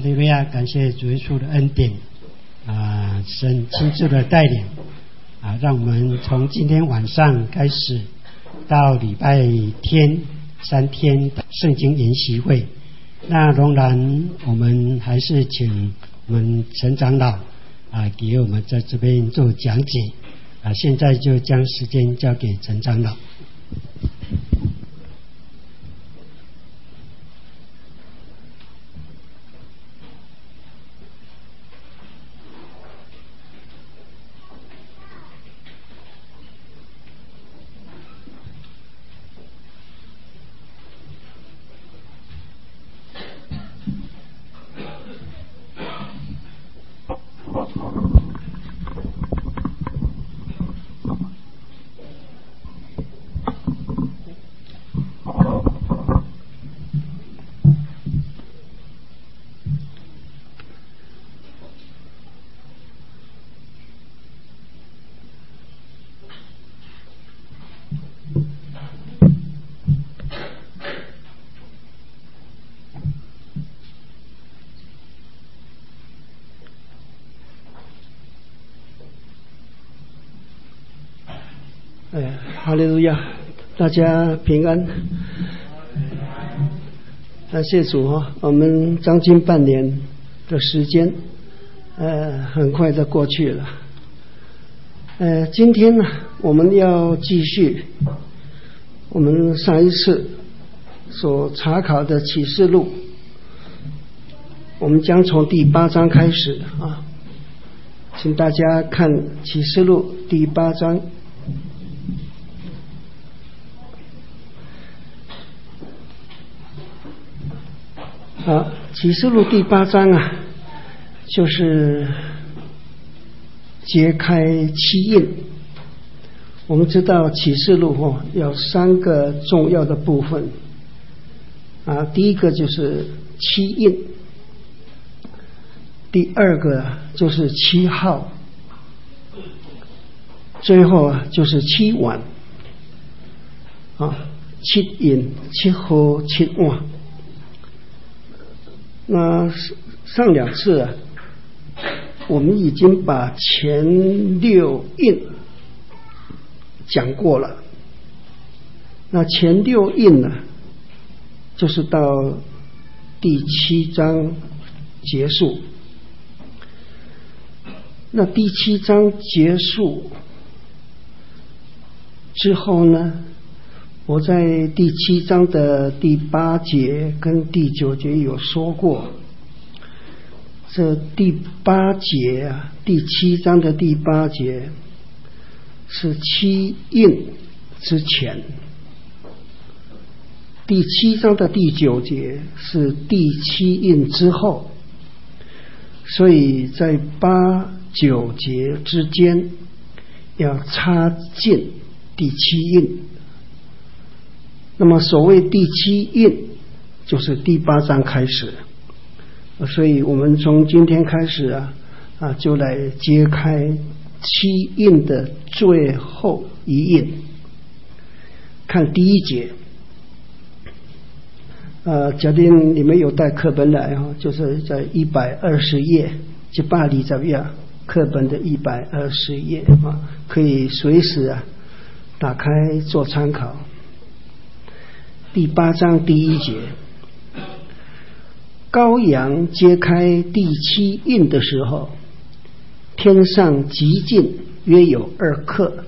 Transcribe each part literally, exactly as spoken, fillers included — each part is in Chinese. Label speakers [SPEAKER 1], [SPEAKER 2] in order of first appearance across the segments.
[SPEAKER 1] 哈利路亚！感谢主耶稣的恩典啊，神亲自的带领啊，让我们从今天晚上开始到礼拜天三天的圣经研习会。那仍然我们还是请我们陈长老啊，给我们在这边做讲解啊。现在就将时间交给陈长老。
[SPEAKER 2] 哎，哈利路亚！大家平安。感谢主哈，我们将近半年的时间，呃，很快就过去了。呃，今天呢，我们要继续我们上一次所查考的启示录，我们将从第八章开始啊，请大家看启示录第八章。好，启示录第八章啊，就是揭开七印。我们知道启示录哦有三个重要的部分啊，第一个就是七印，第二个就是七号，最后啊就是七碗啊，七印、七号、七碗。那上两次啊，我们已经把前六印讲过了。那前六印呢，就是到第七章结束。那第七章结束之后呢，我在第七章的第八节跟第九节有说过，这第八节啊，第七章的第八节是七印之前，第七章的第九节是第七印之后，所以在八九节之间要插进第七印。那么所谓第七印就是第八章开始，所以我们从今天开始啊啊就来揭开七印的最后一印。看第一节，呃，假定你们有带课本来啊，就是在一百二十页，就巴黎怎么样？课本的一百二十页啊，可以随时啊打开做参考。第八章第一节，羔羊揭开第七印的时候，天上极静约有二刻。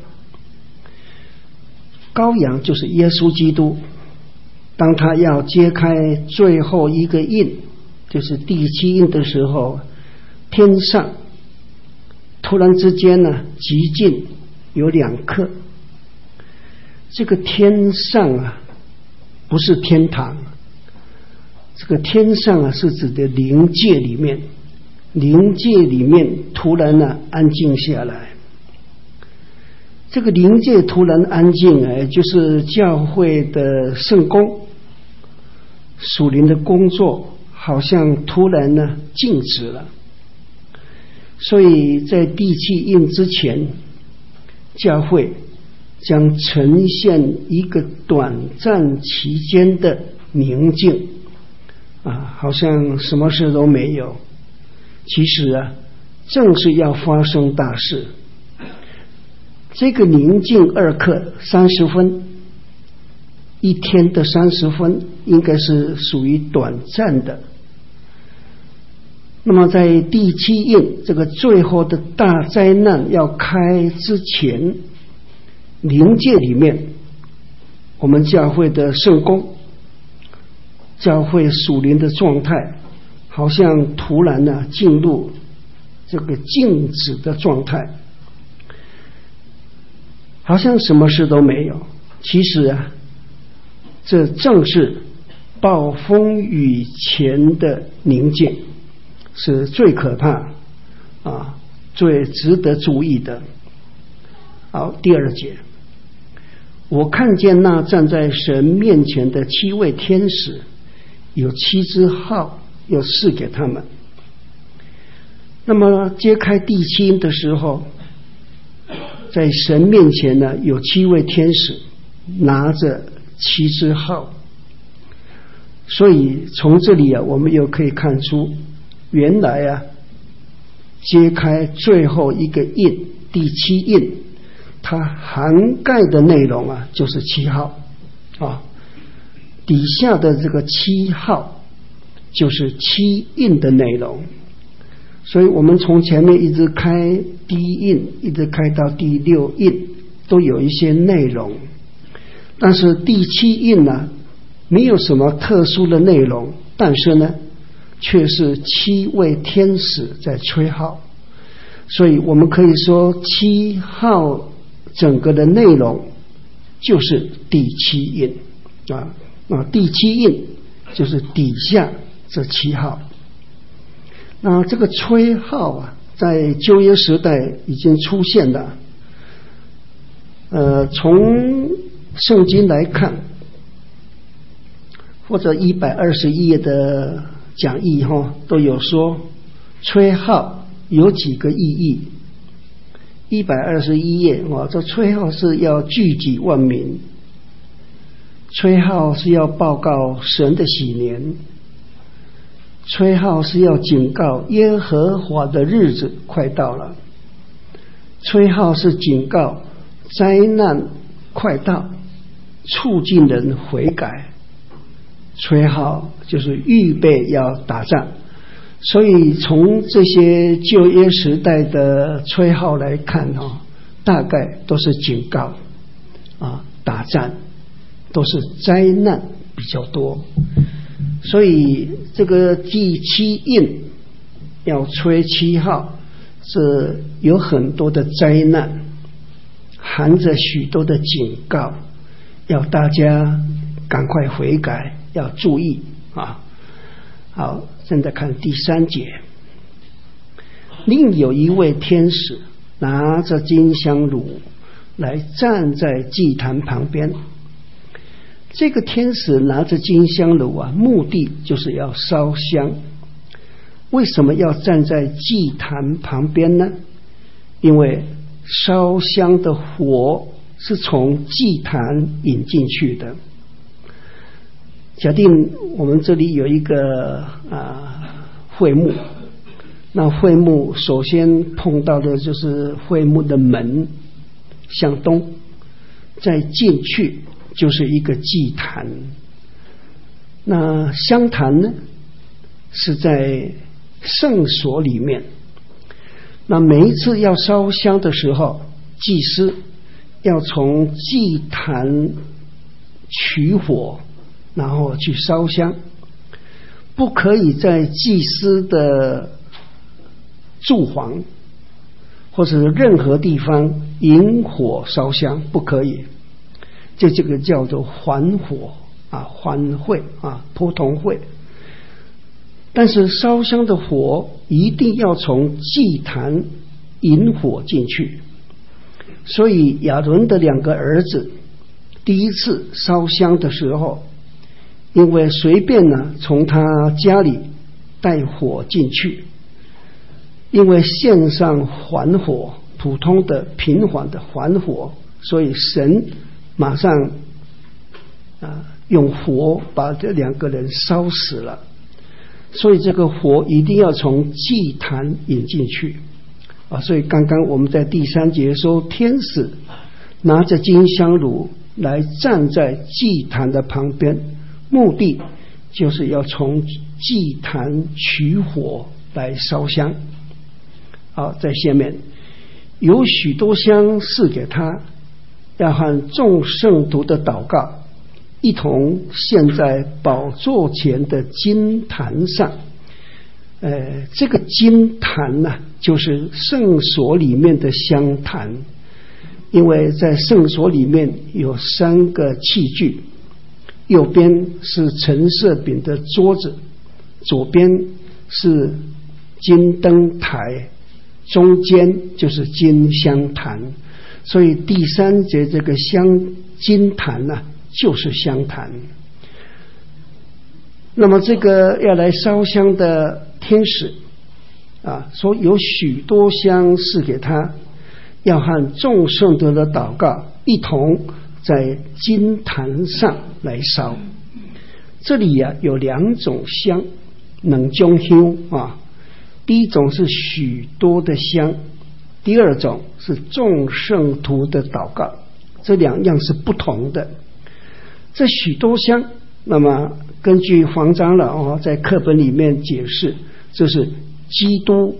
[SPEAKER 2] 羔羊就是耶稣基督，当他要揭开最后一个印，就是第七印的时候，天上突然之间呢极静有两刻。这个天上啊不是天堂，这个天上啊是指的灵界里面，灵界里面突然呢安静下来。这个灵界突然安静啊，就是教会的圣工属灵的工作好像突然呢静止了。所以在第七印之前，教会将呈现一个短暂期间的宁静， 啊，好像什么事都没有。其实啊，正是要发生大事。这个宁静二刻三十分，一天的三十分应该是属于短暂的。那么在第七印这个最后的大灾难要开之前，灵界里面，我们教会的圣工，教会属灵的状态，好像突然呢进入这个静止的状态，好像什么事都没有。其实啊，这正是暴风雨前的宁静，是最可怕啊，最值得注意的。好，第二节，我看见那站在神面前的七位天使，有七支号要赐给他们。那么揭开第七印的时候，在神面前呢，有七位天使拿着七支号。所以从这里啊，我们又可以看出，原来啊，揭开最后一个印，第七印，它涵盖的内容啊，就是七号啊，底下的这个七号就是七印的内容。所以我们从前面一直开第一印，一直开到第六印，都有一些内容。但是第七印呢，没有什么特殊的内容，但是呢，却是七位天使在吹号。所以我们可以说，七号整个的内容就是第七印啊啊，第七印就是底下这七号。那这个吹号啊，在旧约时代已经出现了。呃，从圣经来看，或者一百二十一页的讲义哈，都有说吹号有几个意义。一百二十一页哇，这吹号是要聚集万民，吹号是要报告神的喜年，吹号是要警告耶和华的日子快到了，吹号是警告灾难快到，促进人悔改，吹号就是预备要打仗。所以从这些旧约时代的吹号来看哦，大概都是警告啊，打仗都是灾难比较多。所以这个第七印要吹七号，是有很多的灾难，含着许多的警告，要大家赶快悔改，要注意啊。好，现在看第三节，另有一位天使拿着金香炉来站在祭坛旁边。这个天使拿着金香炉啊，目的就是要烧香。为什么要站在祭坛旁边呢？因为烧香的火是从祭坛引进去的。假定我们这里有一个啊会幕，那会幕首先碰到的就是会幕的门向东，再进去就是一个祭坛。那香坛呢，是在圣所里面。那每一次要烧香的时候，祭司要从祭坛取火，然后去烧香，不可以在祭司的住房或者任何地方引火烧香，不可以。就这个叫做还火啊，还会啊，普通会。但是烧香的火一定要从祭坛引火进去。所以亚伦的两个儿子第一次烧香的时候，因为随便呢从他家里带火进去，因为献上还火，普通的平缓的还火，所以神马上啊用火把这两个人烧死了。 所以这个火一定要从祭坛引进去啊。所以刚刚我们在第三节说，天使拿着金香炉来站在祭坛的旁边，目的就是要从祭坛取火来烧香。好，在下面有许多香赐给他，要和众圣徒的祷告一同献在宝座前的金坛上。呃，这个金坛呢、啊，就是圣所里面的香坛，因为在圣所里面有三个器具，右边是陈设饼的桌子，左边是金灯台，中间就是金香坛。所以第三节这个香金坛呢、啊，就是香坛。那么这个要来烧香的天使啊，说有许多香赐给他，要和众圣徒的祷告一同在金坛上来烧。这里呀、啊、有两种香，两种香啊。第一种是许多的香，第二种是众圣徒的祷告，这两样是不同的。这许多香，那么根据黄长老、哦、在课本里面解释，这是基督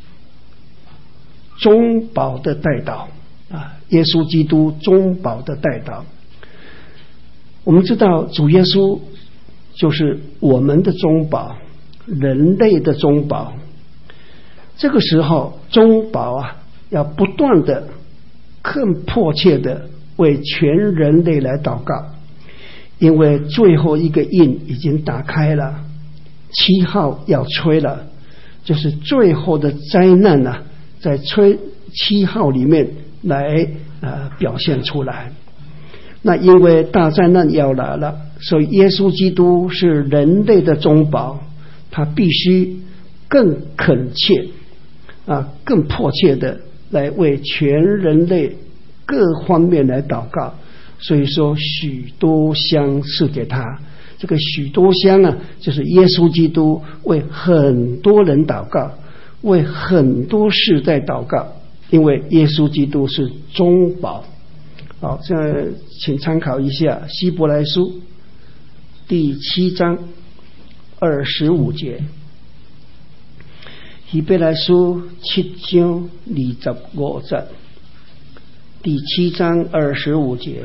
[SPEAKER 2] 中保的代祷啊，耶稣基督中保的代祷。我们知道主耶稣就是我们的中保，人类的中保。这个时候中保啊，要不断的更迫切的为全人类来祷告，因为最后一个印已经打开了，七号要吹了，就是最后的灾难啊，在吹七号里面来呃表现出来。那因为大灾难要来了，所以耶稣基督是人类的中保，他必须更恳切啊，更迫切的来为全人类各方面来祷告。所以说许多香赐给他，这个许多香啊，就是耶稣基督为很多人祷告，为很多世代祷告，因为耶稣基督是中保。好，现在请参考一下希伯来书第七章二十五节。希伯来书七章二十五节，第七章二十五节，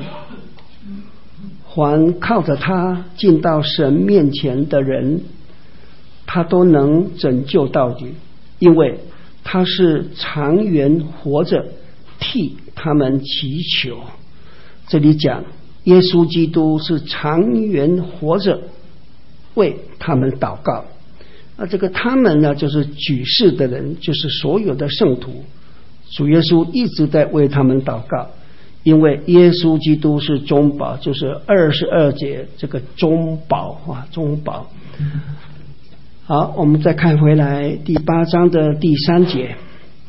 [SPEAKER 2] 凡靠着他进到神面前的人，他都能拯救到底，因为他是长远活着替他们祈求。这里讲耶稣基督是长远活着为他们祷告。那这个他们呢，就是举世的人，就是所有的圣徒。主耶稣一直在为他们祷告，因为耶稣基督是中保，就是二十二节这个中保啊，中保。好，我们再看回来第八章的第三节，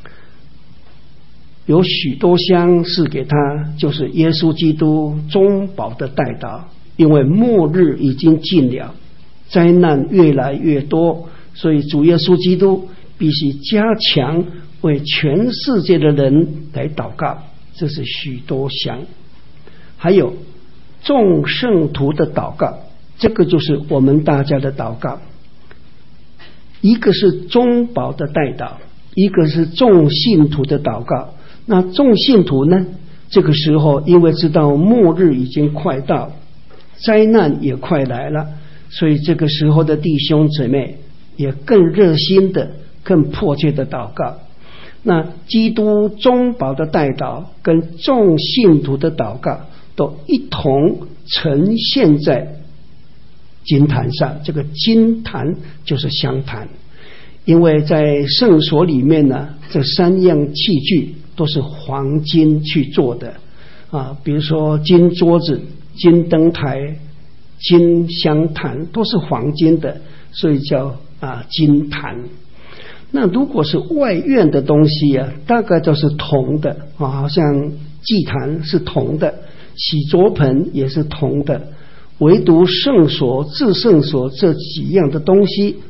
[SPEAKER 2] 有许多香赐给他，就是耶稣基督中保的代祷，因为末日已经近了，灾难越来越多，所以主耶稣基督必须加强为全世界的人来祷告，这是许多香。还有众圣徒的祷告，这个就是我们大家的祷告，一个是中保的代祷，一个是众信徒的祷告。那众信徒呢，这个时候因为知道末日已经快到，灾难也快来了，所以这个时候的弟兄姊妹也更热心的更迫切的祷告。那基督中保的代祷跟众信徒的祷告都一同呈现在金坛上，这个金坛就是香坛。因为在圣所里面呢，这三样器具都是黄金去做的啊，比如说金桌子、金灯台、金香坛都是黄金的，所以叫啊金坛。那如果是外院的东西啊，大概都是铜的啊，好像祭坛是铜的，洗濯盆也是铜的，唯独圣所、至圣所这几样的东西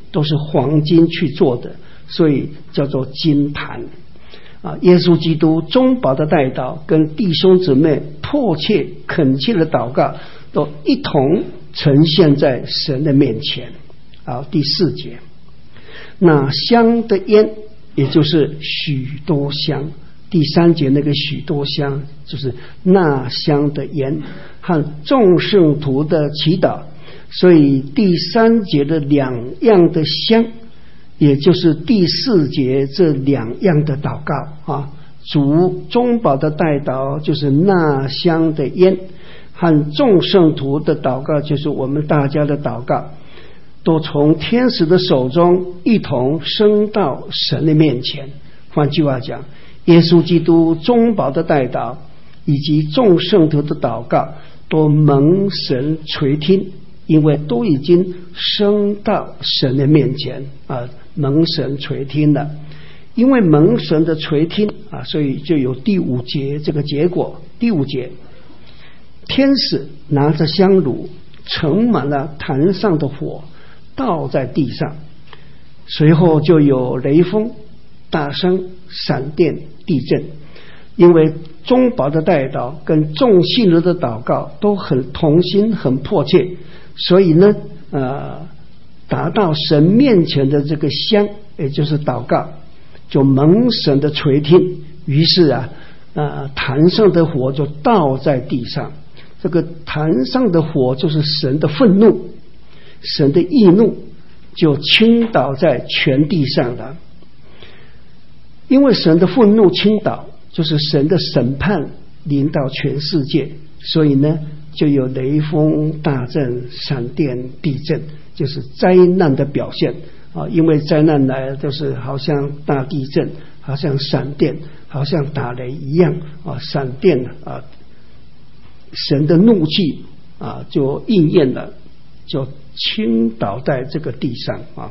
[SPEAKER 2] 都是黄金去做的，所以叫做金盘啊。耶稣基督中保的代祷跟弟兄姊妹迫切恳切的祷告都一同呈现在神的面前啊。第四节，那香的烟也就是许多香，第三节那个许多香就是那香的烟和众圣徒的祈祷，所以第三节的两样的香也就是第四节这两样的祷告啊。主中保的代祷就是那香的烟，和众圣徒的祷告就是我们大家的祷告，都从天使的手中一同升到神的面前。换句话讲，耶稣基督中保的代祷以及众圣徒的祷告都蒙神垂听，因为都已经升到神的面前啊，蒙神垂听了。因为蒙神的垂听啊，所以就有第五节这个结果。第五节，天使拿着香炉盛满了坛上的火，倒在地上，随后就有雷锋、大声、闪电、地震。因为中保的代祷跟众信徒的祷告都很同心很迫切，所以呢呃，达到神面前的这个香也就是祷告就蒙神的垂听，于是啊呃，坛上的火就倒在地上。这个坛上的火就是神的愤怒，神的义怒就倾倒在全地上了。因为神的愤怒倾倒就是神的审判临到全世界，所以呢就有雷锋、大震、闪电、地震，就是灾难的表现啊。因为灾难来就是好像大地震，好像闪电，好像打雷一样啊。闪电啊，神的怒气啊就应验了，就倾倒在这个地上啊。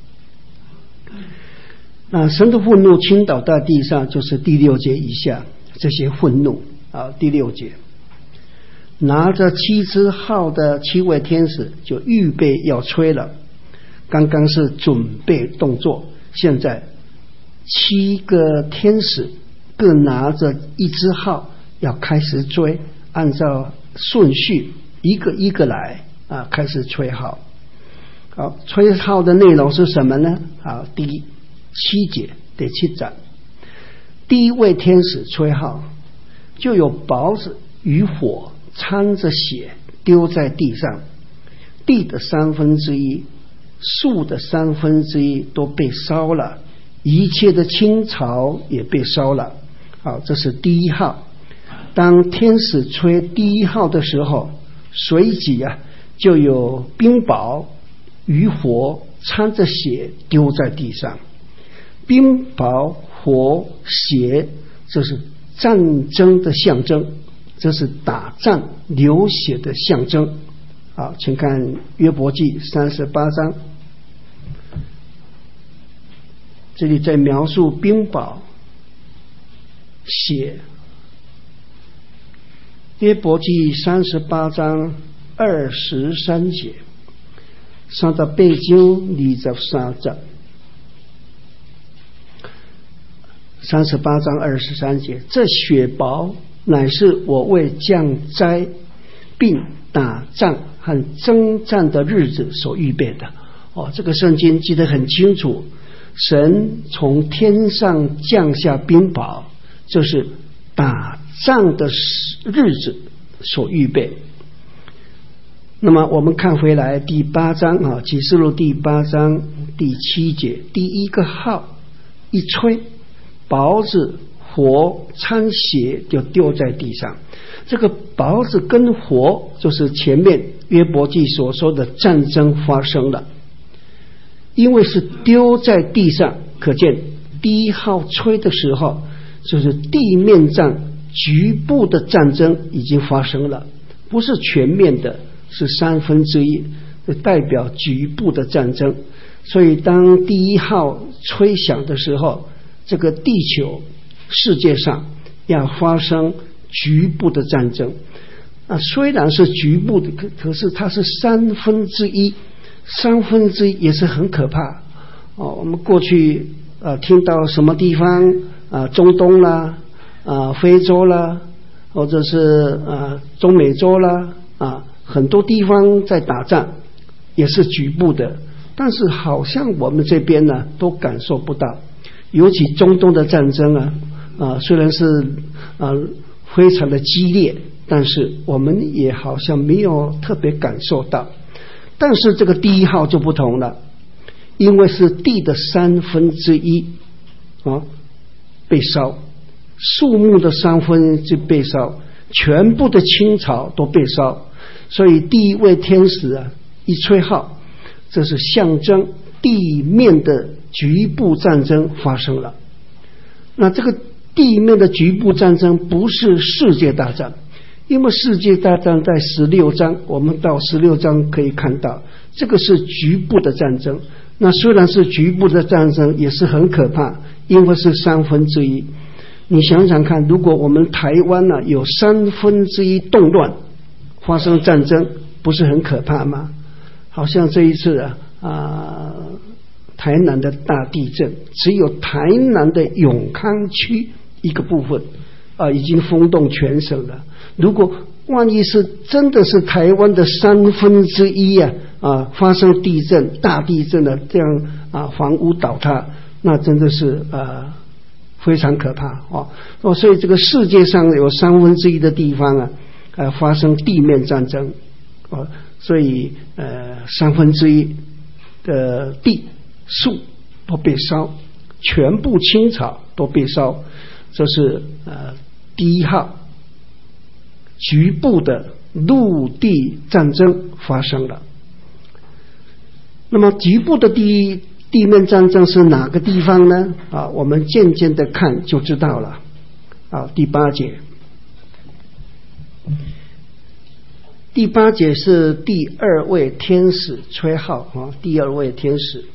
[SPEAKER 2] 那神的愤怒倾倒在地上，就是第六节以下这些愤怒啊。第六节，拿着七支号的七位天使就预备要吹了。刚刚是准备动作，现在七个天使各拿着一支号要开始吹，按照顺序一个一个来啊，开始吹号。好，吹号的内容是什么呢？好，第一七节第七章，第一位天使吹号，就有雹子与火掺着血丢在地上，地的三分之一、树的三分之一都被烧了，一切的青草也被烧了。好，这是第一号。当天使吹第一号的时候，随即啊就有冰雹与火掺着血丢在地上。冰雹、火、血，这是战争的象征，这是打仗流血的象征。好，请看约伯记三十八章，这里在描述冰雹、血。约伯记三十八章二十三节，三十八章二十三节。三十八章二十三节，这雪雹乃是我为降灾并打仗和征战的日子所预备的。哦，这个圣经记得很清楚，神从天上降下冰雹，就是打仗的日子所预备。那么我们看回来第八章啊，启示录第八章第七节，第一个号一吹，雹子、火掺血就丢在地上。这个雹子跟火就是前面约伯记所说的战争发生了，因为是丢在地上，可见第一号吹的时候，就是地面上局部的战争已经发生了，不是全面的，是三分之一，代表局部的战争。所以当第一号吹响的时候，这个地球世界上要发生局部的战争啊，虽然是局部的，可可是它是三分之一， 三分之一也是很可怕哦。我们过去呃听到什么地方啊、呃，中东啦，啊、呃，非洲啦，或者是呃中美洲啦，啊，很多地方在打仗，也是局部的，但是好像我们这边呢都感受不到，尤其中东的战争啊，啊，虽然是啊非常的激烈，但是我们也好像没有特别感受到。但是这个第一号就不同了，因为是地的三分之一啊被烧，树木的三分之一被烧，全部的青草都被烧，所以第一位天使啊一吹号，这是象征地面的局部战争发生了。那这个地面的局部战争不是世界大战，因为世界大战在十六章，我们到十六章可以看到，这个是局部的战争。那虽然是局部的战争，也是很可怕，因为是三分之一。你想想看，如果我们台湾呢、啊、有三分之一动乱，发生战争，不是很可怕吗？好像这一次啊啊。台南的大地震，只有台南的永康区一个部分啊，已经轰动全省了。如果万一是真的是台湾的三分之一啊啊发生地震、大地震的这样啊房屋倒塌，那真的是啊非常可怕啊！哦，所以这个世界上有三分之一的地方啊啊发生地面战争啊，所以呃三分之一的地。树都被烧，全部青草都被烧，这是呃第一号局部的陆地战争发生了。那么局部的第一地面战争是哪个地方呢？啊，我们渐渐的看就知道了。啊，第八节，第八节是第二位天使吹号啊，第二位天使。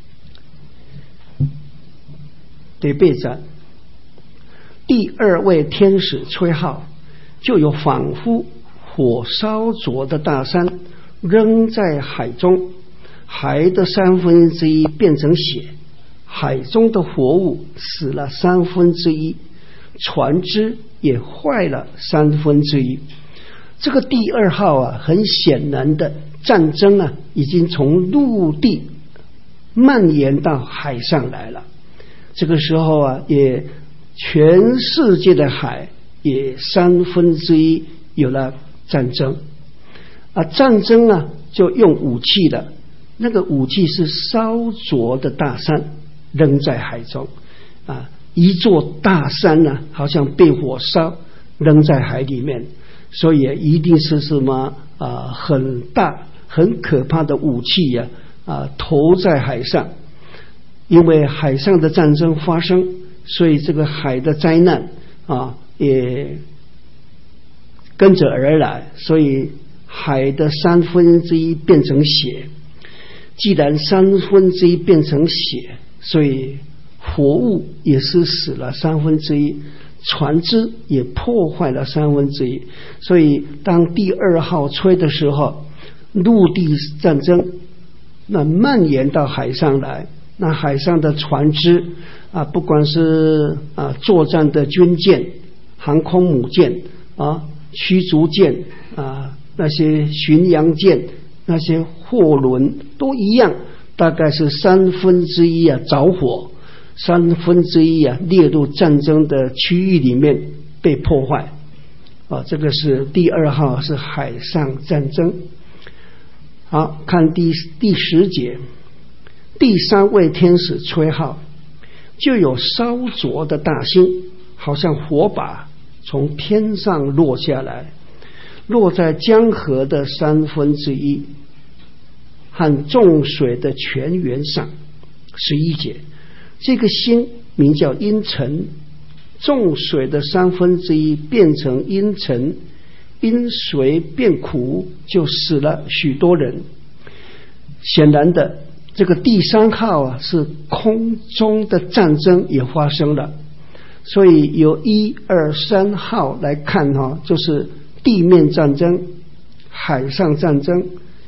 [SPEAKER 2] 得备战，第二位天使吹号，就有仿佛火烧灼的大山扔在海中，海的三分之一变成血，海中的活物死了三分之一，船只也坏了三分之一。这个第二号啊，很显然的战争啊，已经从陆地蔓延到海上来了。这个时候啊，也全世界的海也三分之一有了战争啊，战争啊就用武器了，那个武器是烧灼的大山扔在海中啊，一座大山呢、啊、好像被火烧扔在海里面，所以一定是什么啊很大很可怕的武器呀 啊, 啊投在海上。因为海上的战争发生，所以这个海的灾难啊也跟着而来，所以海的三分之一变成血。既然三分之一变成血，所以活物也是死了三分之一，船只也破坏了三分之一。所以当第二号吹的时候，陆地战争那蔓延到海上来。那海上的船只啊，不管是啊作战的军舰、航空母舰啊、驱逐舰啊、那些巡洋舰、那些货轮都一样，大概是三分之一啊着火，三分之一啊列入战争的区域里面被破坏啊。这个是第二号，是海上战争。好，看第第十节。第三位天使吹号，就有烧灼的大星，好像火把从天上落下来，落在江河的三分之一和众水的泉源上。十一节，这个星名叫阴沉，众水的三分之一变成阴沉，因水变苦，就死了许多人。显然的，这个第三号啊，是空中的战争也发生了，所以由一二三号来看哈、啊，就是地面战争、海上战争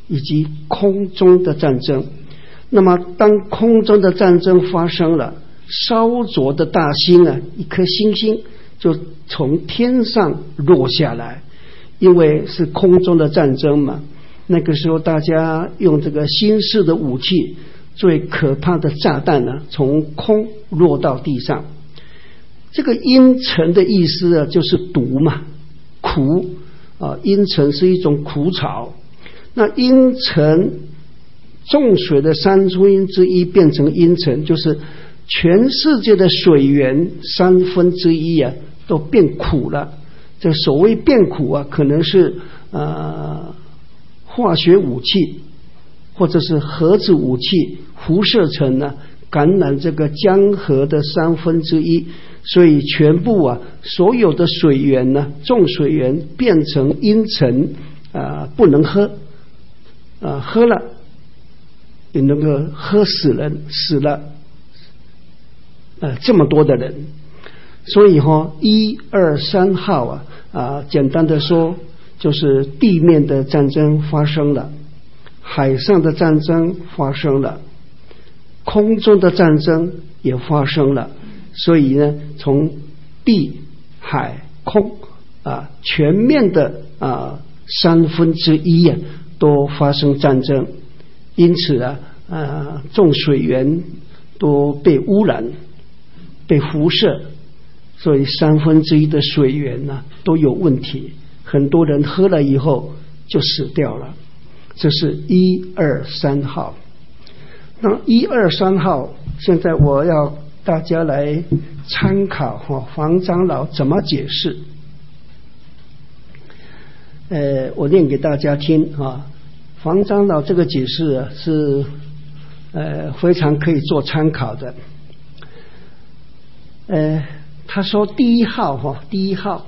[SPEAKER 2] 以及空中的战争。那么当空中的战争发生了，烧灼的大星啊，一颗星星就从天上落下来，因为是空中的战争嘛。那个时候大家用这个新式的武器，最可怕的炸弹呢，从空落到地上。这个阴沉的意思啊，就是毒嘛，苦啊，阴沉是一种苦草。那阴沉众水的三出阴之一变成阴沉，就是全世界的水源三分之一啊都变苦了。这所谓变苦啊，可能是呃化学武器或者是核子武器辐射层呢感染这个江河的三分之一，所以全部啊所有的水源呢，众水源变成阴沉啊、呃，不能喝啊、呃，喝了也能够喝死人，死了呃这么多的人。所以哈、哦，一二三号啊啊，简单的说，就是地面的战争发生了，海上的战争发生了，空中的战争也发生了。所以呢，从地、海、空啊，全面的啊三分之一啊都发生战争，因此啊，啊众水源都被污染、被辐射。所以三分之一的水源呢、啊、都有问题，很多人喝了以后就死掉了。这是一二三号。那一二三号，现在我要大家来参考哈，黄长老怎么解释？呃，我念给大家听啊。黄长老这个解释啊是呃非常可以做参考的。呃。他说第一号哈，第一号，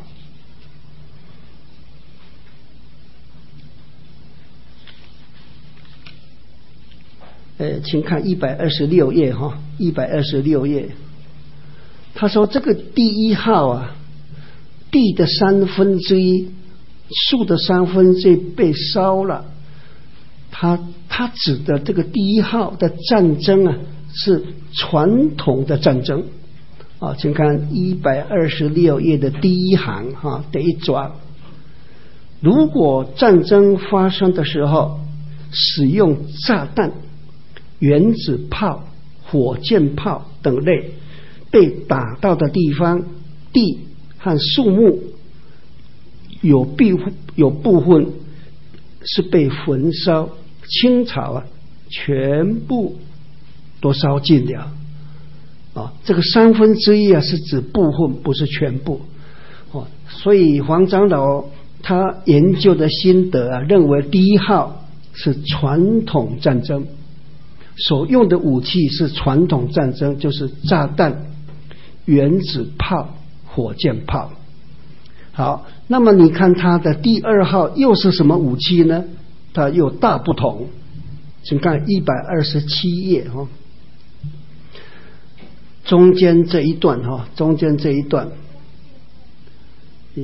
[SPEAKER 2] 呃，请看一百二十六页哈，一百二十六页。他说这个第一号啊，地的三分之一，树的三分之一被烧了。他他指的这个第一号的战争啊，是传统的战争。啊，请看一百二十六页的第一行哈，第一段。如果战争发生的时候，使用炸弹、原子炮、火箭炮等类，被打到的地方，地和树木有必有部分是被焚烧，青草啊，全部都烧尽了。啊，这个三分之一啊是指部分，不是全部。哦，所以黄长老他研究的心得啊，认为第一号是传统战争，所用的武器是传统战争，就是炸弹、原子炮、火箭炮。好，那么你看他的第二号又是什么武器呢？它又大不同。请看一百二十七页哈。中间这一段哈，中间这一段，呃，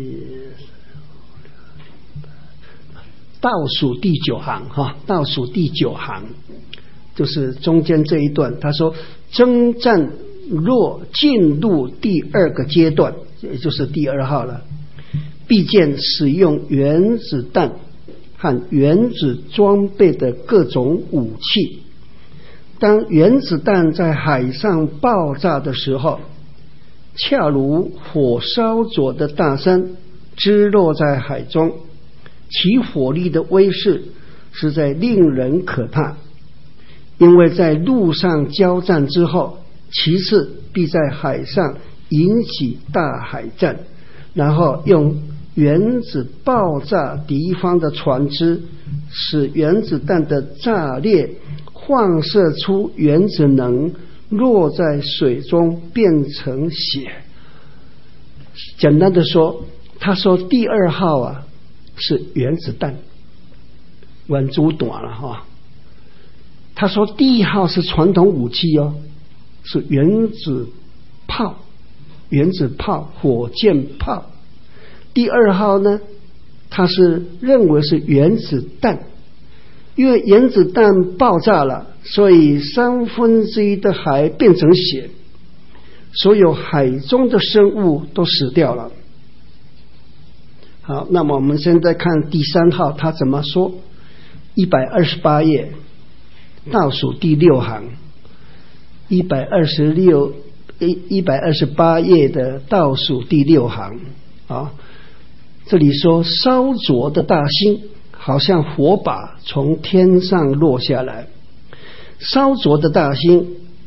[SPEAKER 2] 倒数第九行哈，倒数第九行就是中间这一段。他说，征战若进入第二个阶段，也就是第二号了，必见使用原子弹和原子装备的各种武器。当原子弹在海上爆炸的时候，恰如火烧灼的大山枝落在海中，其火力的威势实在令人可怕。因为在陆上交战之后，其次必在海上引起大海战，然后用原子爆炸敌方的船只，使原子弹的炸裂放射出原子能，落在水中变成血。简单的说，他说第二号啊是原子弹，玩主短了哈。他说第一号是传统武器哦，是原子炮、原子炮、火箭炮。第二号呢，他是认为是原子弹。 因为原子弹爆炸了，所以三分之一的海变成血，所有海中的生物都死掉了。好，那么我们现在看第三号，他怎么说？一百二十八页倒数第六行，一百二十六一一百二十八页的倒数第六行啊，这里说烧灼的大星好像火把从天上落下来。烧灼的大星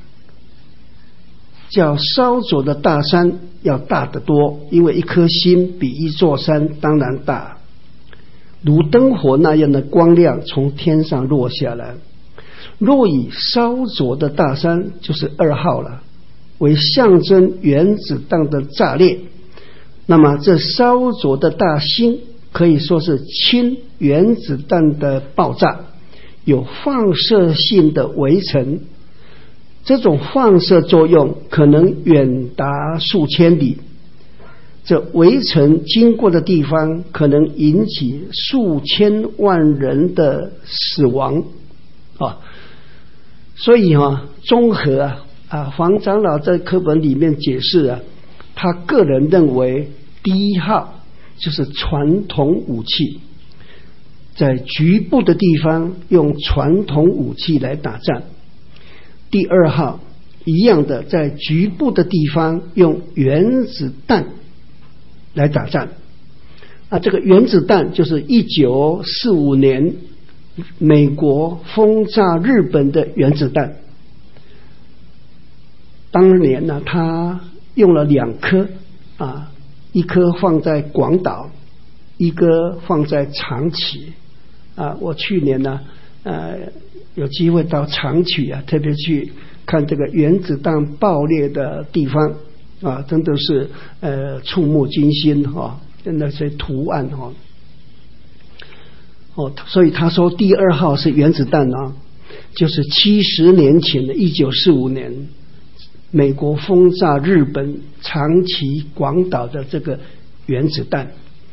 [SPEAKER 2] 叫烧灼的大山要大得多，因为一颗星比一座山当然大，如灯火那样的光亮从天上落下来。若以烧灼的大山就是二号了为象征原子弹的炸裂，那么这烧灼的大星可以说是氢原子弹的爆炸，有放射性的微尘，这种放射作用可能远达数千里，这微尘经过的地方可能引起数千万人的死亡啊！所以啊，综合啊啊，黄长老在课本里面解释啊，他个人认为第一号就是传统武器，在局部的地方用传统武器来打仗。第二号一样的，在局部的地方用原子弹来打仗。啊，这个原子弹就是一九四五年美国轰炸日本的原子弹。当年呢，他用了两颗啊，一颗放在广岛，一颗放在长崎。啊，我去年呢，呃，有机会到长崎啊，特别去看这个原子弹爆裂的地方啊，真的是呃触目惊心哈，那些图案哈。哦，所以他说第二号是原子弹啊，就是七十年前的一九四五年，美国轰炸日本长崎、广岛的这个原子弹。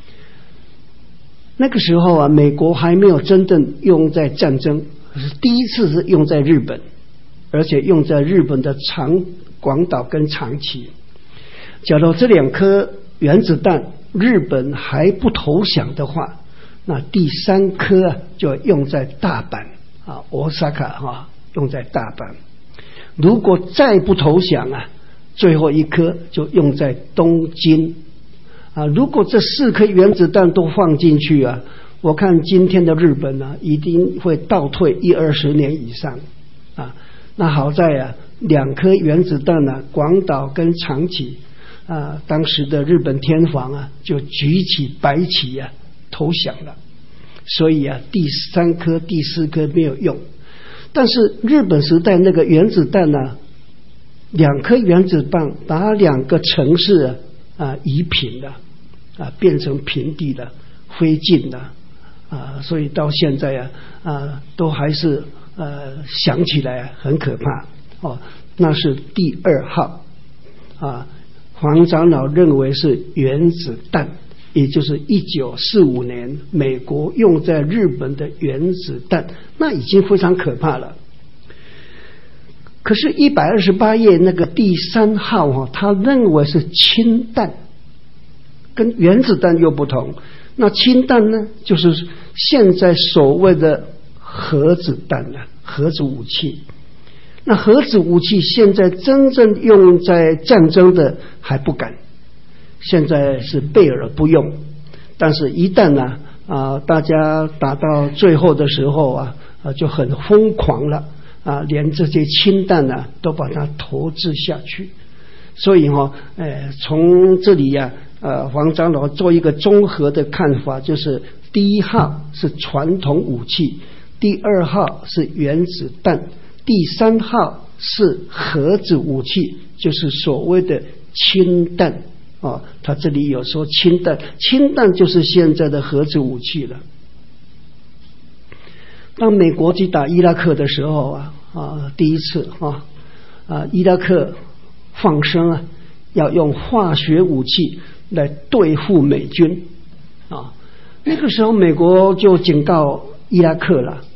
[SPEAKER 2] 那个时候啊，美国还没有真正用在战争，是第一次是用在日本，而且用在日本的长广岛跟长崎。假如这两颗原子弹日本还不投降的话，那第三颗啊就用在大阪啊，大阪哈，用在大阪。如果再不投降啊，最后一颗就用在东京啊。如果这四颗原子弹都放进去啊，我看今天的日本呢、啊，一定会倒退一二十年以上啊。那好在啊，两颗原子弹呢、啊，广岛跟长崎啊，当时的日本天皇啊就举起白旗啊投降了，所以啊，第三颗、第四颗没有用。但是日本时代那个原子弹呢、啊，两颗原子弹把两个城市啊啊夷平了啊，变成平地了、灰烬了啊，所以到现在啊啊都还是呃想起来、啊、很可怕哦。那是第二号啊，黄长老认为是原子弹，也就是一九四五年美国用在日本的原子弹，那已经非常可怕了。可是一百二十八页那个第三号、哦、他认为是氢弹，跟原子弹又不同。那氢弹呢，就是现在所谓的核子弹啊，核子武器。那核子武器现在真正用在战争的还不敢，现在是备而不用。但是一旦呢、啊啊、大家打到最后的时候啊啊就很疯狂了啊，连这些氢弹呢、啊、都把它投掷下去。所以哈、哦，呃，从这里呀、啊，呃，黄长老做一个综合的看法，就是第一号是传统武器，第二号是原子弹，第三号是核子武器，就是所谓的氢弹。哦，他这里有说氢弹，氢弹就是现在的核子武器了。当美国去打伊拉克的时候啊啊，第一次啊啊，伊拉克放声啊，要用化学武器来对付美军啊。那个时候美国就警告伊拉克了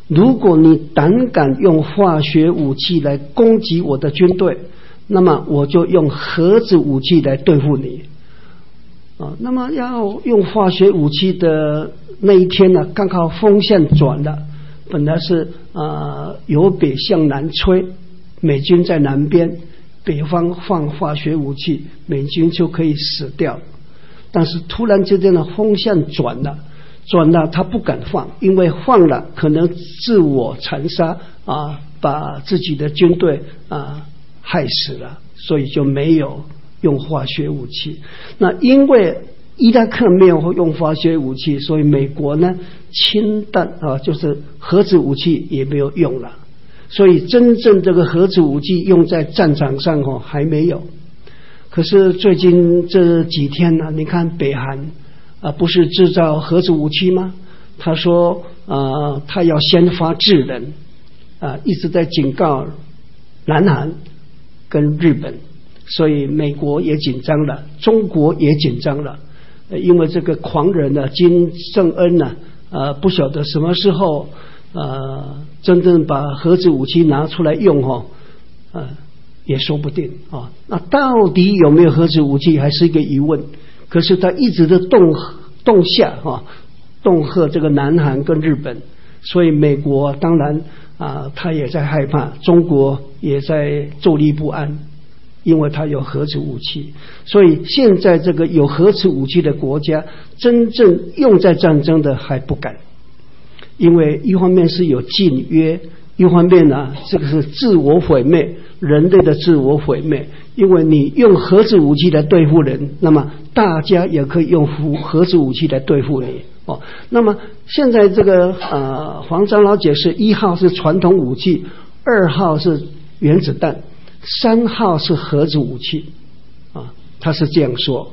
[SPEAKER 2] 如果你胆敢用化学武器来攻击我的军队，那么我就用核子武器来对付你。啊，那么要用化学武器的那一天呢，刚好风向转了，本来是啊由北向南吹，美军在南边，北方放化学武器，美军就可以死掉。但是突然之间的风向转了，转了他不敢放，因为放了可能自我残杀啊，把自己的军队啊害死了，所以就没有用化学武器。那因为伊拉克没有用化学武器，所以美国呢氢弹啊，就是核子武器也没有用了。所以真正这个核子武器用在战场上哦还没有。可是最近这几天呢，你看北韩啊，不是制造核子武器吗？他说啊，他要先发制人啊，一直在警告南韩跟日本。所以美国也紧张了，中国也紧张了，因为这个狂人呢，金正恩呢，呃，不晓得什么时候呃真正把核子武器拿出来用哦，呃，也说不定啊。那到底有没有核子武器还是一个疑问。可是他一直的动动下啊，恫吓这个南韩跟日本，所以美国当然啊，他也在害怕，中国也在坐立不安。因为它有核子武器，所以现在这个有核子武器的国家，真正用在战争的还不敢。因为一方面是有禁约，一方面呢、啊，这个是自我毁灭，人类的自我毁灭。因为你用核子武器来对付人，那么大家也可以用核子武器来对付你哦。那么现在这个呃，黄长老解释，一号是传统武器，二号是原子弹。三号是核子武器啊，他是这样说。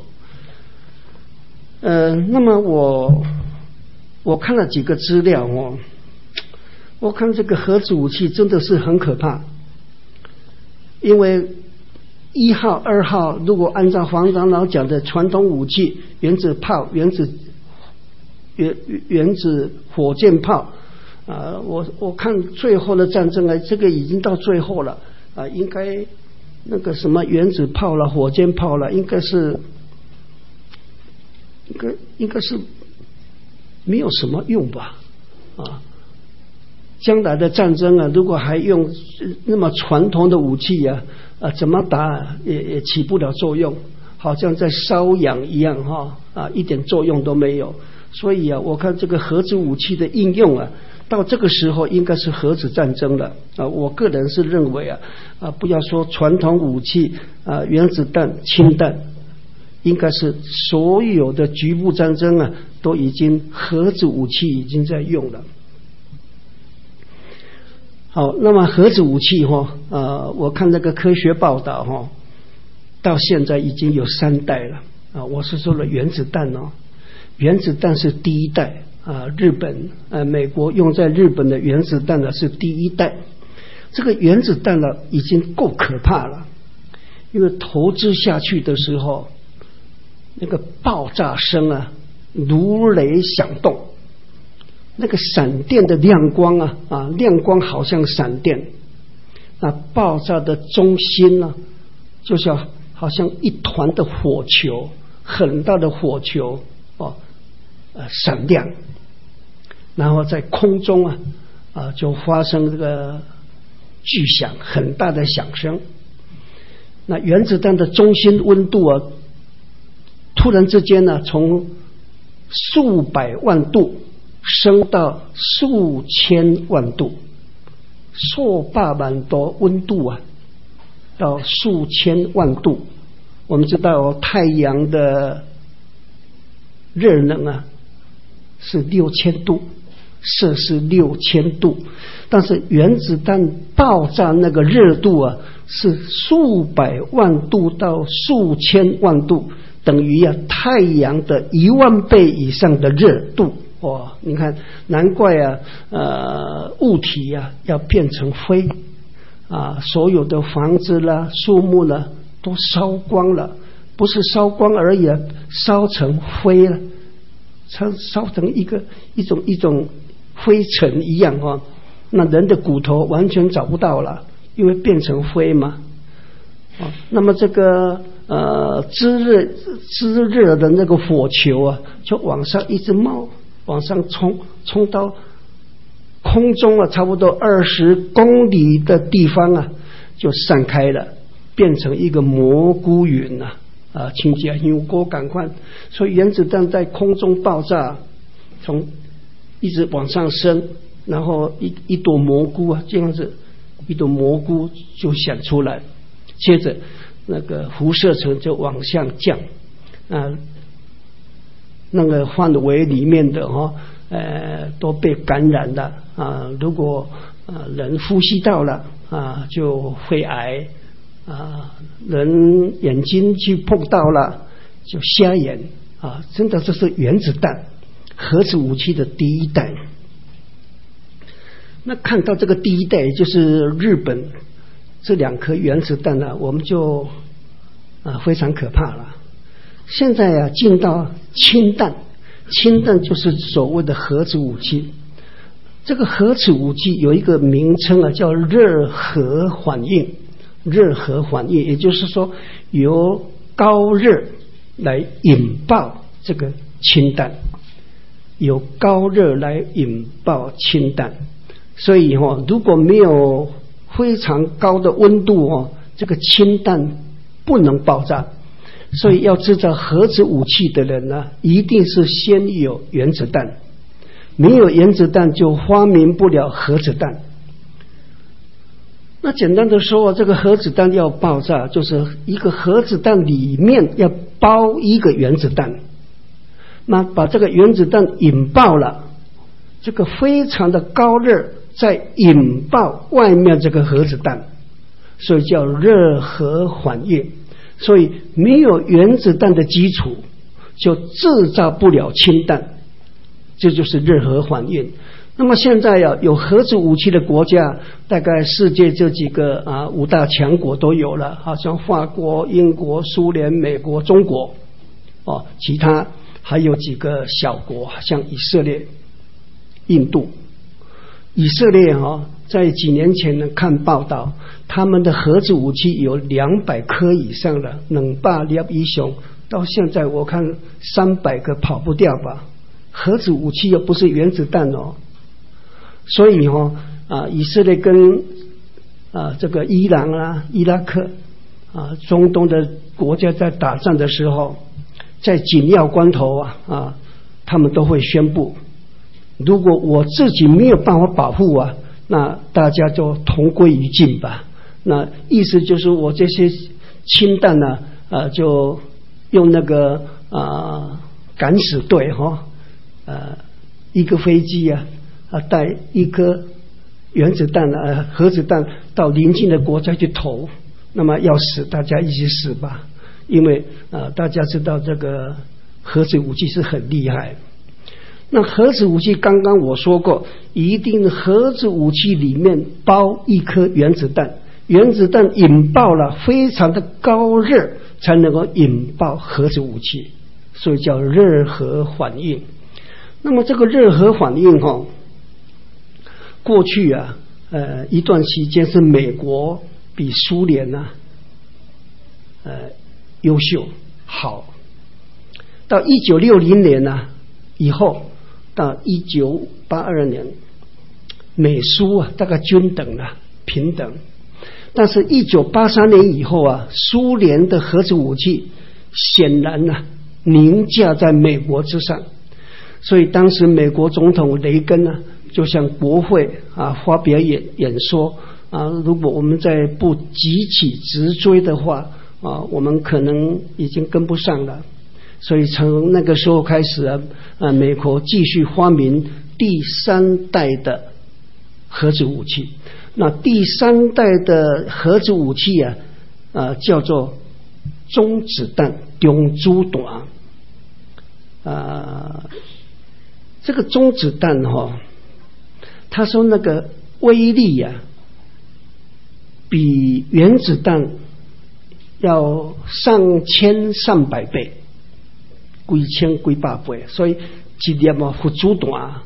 [SPEAKER 2] 呃，那么我我看了几个资料哦，我看这个核子武器真的是很可怕，因为一号、二号如果按照黄长老讲的传统武器，原子炮、原子原原子火箭炮啊，我我看最后的战争啊，这个已经到最后了。啊，应该那个什么原子炮了、火箭炮了，应该是应该应该是没有什么用吧？啊，将来的战争啊，如果还用那么传统的武器啊，啊，怎么打也也起不了作用，好像在瘙痒一样哈，啊，一点作用都没有。所以啊，我看这个核子武器的应用啊。到这个时候应该是核子战争了啊！我个人是认为啊啊，不要说传统武器啊，原子弹、氢弹，应该是所有的局部战争啊，都已经核子武器已经在用了。好，那么核子武器哈啊，我看那个科学报道哈，到现在已经有三代了啊！我是说了原子弹哦，原子弹是第一代。啊，日本、呃，美国用在日本的原子弹呢是第一代，这个原子弹呢已经够可怕了，因为投掷下去的时候，那个爆炸声啊，如雷响动，那个闪电的亮光啊啊，亮光好像闪电，那爆炸的中心呢、啊，就像好像一团的火球，很大的火球哦，呃，闪亮。然后在空中啊啊就发生这个巨响，很大的响声。那原子弹的中心温度啊，突然之间呢，从数百万度升到数千万度，数百万多温度啊，到数千万度。我们知道太阳的热能啊是六千度。摄氏六千度，但是原子弹爆炸那个热度啊是数百万度到数千万度，等于啊太阳的一万倍以上的热度。哇，你看，难怪啊，呃，物体啊要变成灰啊，所有的房子啦、树木啦都烧光了，不是烧光而已啊，烧成灰了，烧烧成一个一种一种。灰尘一样啊， 那人的骨头完全找不到了，因为变成灰嘛。啊，那么这个呃炙热炙热的那个火球啊，就往上一直冒，往上冲，冲到空中啊，差不多二十公里的地方啊，就散开了，变成一个蘑菇云啊。啊，亲戚有过赶快，所以原子弹在空中爆炸，从一直往上升，然后一一朵蘑菇啊，这样子一朵蘑菇就想出来，接着那个辐射层就往下降，啊，那个范围里面的哈、哦，呃，都被感染了啊。如果啊人呼吸到了啊，就会癌。啊，人眼睛去碰到了就瞎眼啊！真的，这是原子弹，核子武器的第一代。那看到这个第一代，也就是日本这两颗原子弹呢、啊，我们就啊非常可怕了。现在啊，进到氢弹，氢弹就是所谓的核子武器。这个核子武器有一个名称啊，叫热核反应。热核反应，也就是说由高热来引爆这个氢弹，由高热来引爆氢弹。所以哦，如果没有非常高的温度哦，这个氢弹不能爆炸。所以要制造核子武器的人呢，一定是先有原子弹，没有原子弹就发明不了核子弹。那简单的说，这个核子弹要爆炸，就是一个核子弹里面要包一个原子弹，那把这个原子弹引爆了，这个非常的高热再引爆外面这个核子弹，所以叫热核反应。所以没有原子弹的基础，就制造不了氢弹，这就是热核反应。那么现在啊，有核子武器的国家，大概世界这几个啊五大强国都有了，好像法国、英国、苏联、美国、中国，哦，其他还有几个小国，像以色列、印度。以色列哈、哦，在几年前呢看报道，他们的核子武器有两百颗以上了，冷霸列伊雄，到现在我看三百个跑不掉吧。核子武器又不是原子弹哦。所以哦啊，以色列跟啊这个伊朗啊、伊拉克啊、中东的国家在打仗的时候，在紧要关头啊啊，他们都会宣布，如果我自己没有办法保护啊，那大家就同归于尽吧。那意思就是我这些氢弹呢，啊，就用那个啊敢死队哈，呃，一个飞机啊。啊，带一颗原子弹啊，核子弹到邻近的国家去投，那么要死大家一起死吧，因为啊，大家知道这个核子武器是很厉害。那核子武器刚刚我说过，一定核子武器里面包一颗原子弹，原子弹引爆了非常的高热，才能够引爆核子武器，所以叫热核反应。那么这个热核反应哈、哦。过去啊，呃，一段时间是美国比苏联呢、啊，呃，优秀好。到一九六零年呢、啊、以后，到一九八二年，美苏啊大概均等了，平等。但是，一九八三年以后啊，苏联的核子武器显然呢、啊、凌驾在美国之上，所以当时美国总统雷根呢、啊。就向国会啊发表演演说啊，如果我们再不急起直追的话啊，我们可能已经跟不上了。所以从那个时候开始啊，啊，美国继续发明第三代的核子武器。那第三代的核子武器啊，啊叫做中子弹、中子弹啊，这个中子弹哈、哦。他说那个威力呀、啊，比原子弹要上千上百倍，几千几百倍，所以一粒啊核子弹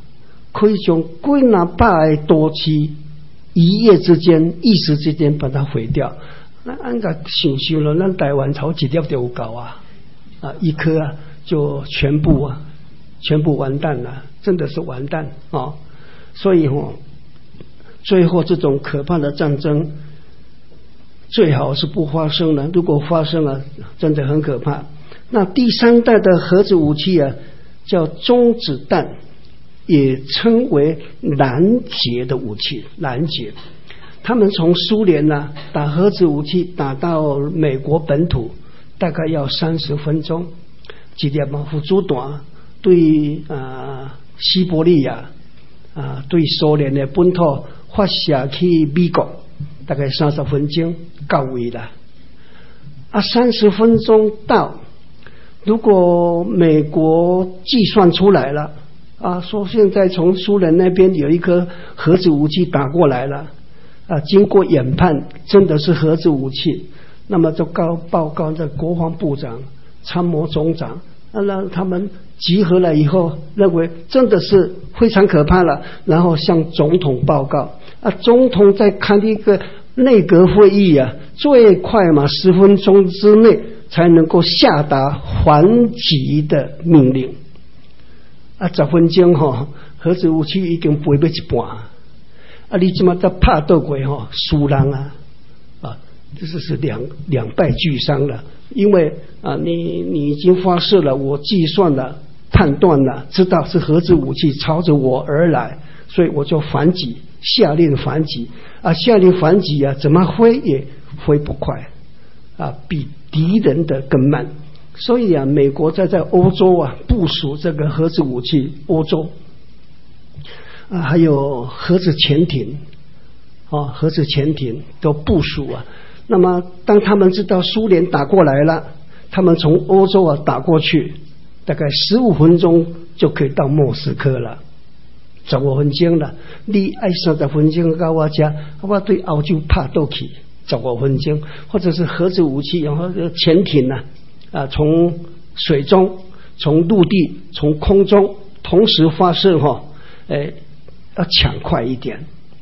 [SPEAKER 2] 可以将几那百个都市一夜之间、一时之间把它毁掉。那按个想想了，咱台湾头一粒就有够啊，啊，一颗啊就全部啊，全部完蛋了，真的是完蛋啊、哦！所以哦，最后这种可怕的战争最好是不发生了，如果发生了，真的很可怕。那第三代的核子武器啊，叫中子弹，也称为拦截的武器，拦截。他们从苏联啊打核子武器打到美国本土，大概要三十分钟。一粒嘛，核子弹对啊西伯利亚啊对苏联的本土发射去美国，大概三十分钟到位了。啊，三十分钟到。如果美国计算出来了啊，说现在从苏联那边有一颗核子武器打过来了啊，经过研判真的是核子武器，那么就告报告这国防部长、参谋总长，啊，让他们集合了以后，认为真的是非常可怕了，然后向总统报告啊，总统在开一个内阁会议啊，最快嘛十分钟之内才能够下达还击的命令啊！十分钟哈，核子武器已经飞到一半啊！你这么在拍倒过哈，输人啊啊！这是是两两败俱伤了，因为啊，你你已经发射了，我计算了、判断了，知道是核子武器朝着我而来，所以我就反击，下令反击啊！下令反击啊，怎么飞也飞不快啊，比敌人的更慢，所以啊，美国在在欧洲啊部署这个核子武器，欧洲啊还有核子潜艇啊，核子潜艇都部署啊。那么当他们知道苏联打过来了，他们从欧洲啊打过去，大概十五分钟就可以到莫斯科了。十五分钟了，你爱三十分钟到我家，我对欧洲拍倒去。十五分钟，或者是核子武器，然后潜艇呢、啊，啊，从水中、从陆地、从空中同时发射哈，哎，要抢快一点。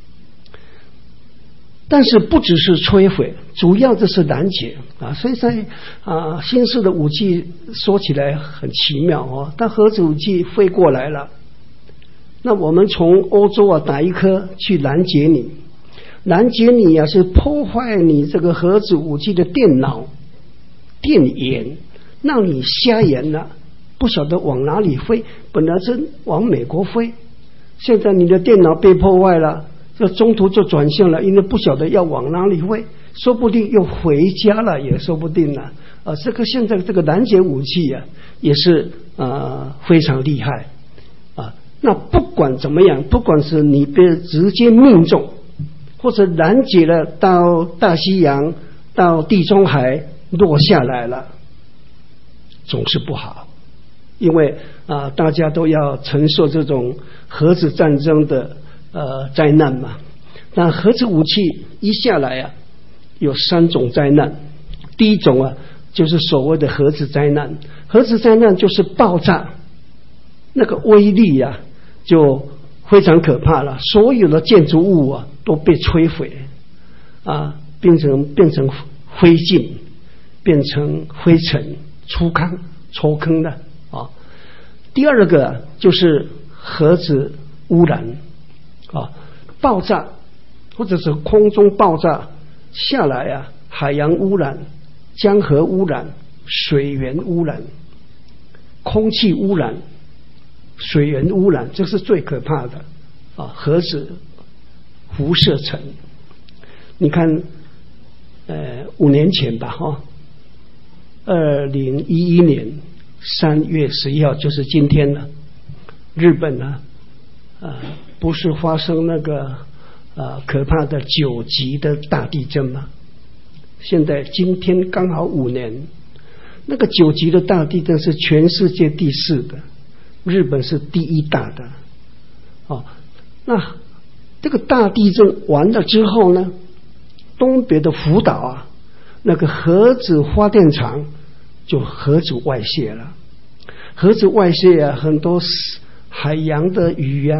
[SPEAKER 2] 但是不只是摧毁，主要的是拦截啊。所以在啊，新式的武器说起来很奇妙哦，但核子武器飞过来了，那我们从欧洲啊打一颗去拦截你。拦截你啊，是破坏你这个核子武器的电脑电源，让你瞎眼了，不晓得往哪里飞。本来是往美国飞，现在你的电脑被破坏了，这中途就转向了，因为不晓得要往哪里飞，说不定又回家了，也说不定了。啊，这个现在这个拦截武器啊，也是呃非常厉害啊。那不管怎么样，不管是你被直接命中，或者拦截了到大西洋、到地中海落下来了，总是不好，因为啊、呃，大家都要承受这种核子战争的呃灾难嘛。那核子武器一下来啊，有三种灾难。第一种啊，就是所谓的核子灾难。核子灾难就是爆炸，那个威力啊，就非常可怕了，所有的建筑物啊都被摧毁啊，变成变成灰烬，变成灰尘，出坑抽坑的啊。第二个就是核子污染啊，爆炸或者是空中爆炸下来啊，海洋污染、江河污染、水源污染、空气污染、水源污染，这是最可怕的啊！核子辐射层，你看，呃，五年前吧，哈、哦，二零一一年三月十一号，就是今天了。日本呢，啊、呃，不是发生那个啊、呃、可怕的九级的大地震吗？现在今天刚好五年，那个九级的大地震是全世界第四的。日本是第一大的，哦，那这个大地震完了之后呢，东北的福岛啊，那个核子发电厂就核子外泄了，核子外泄啊，很多海洋的鱼啊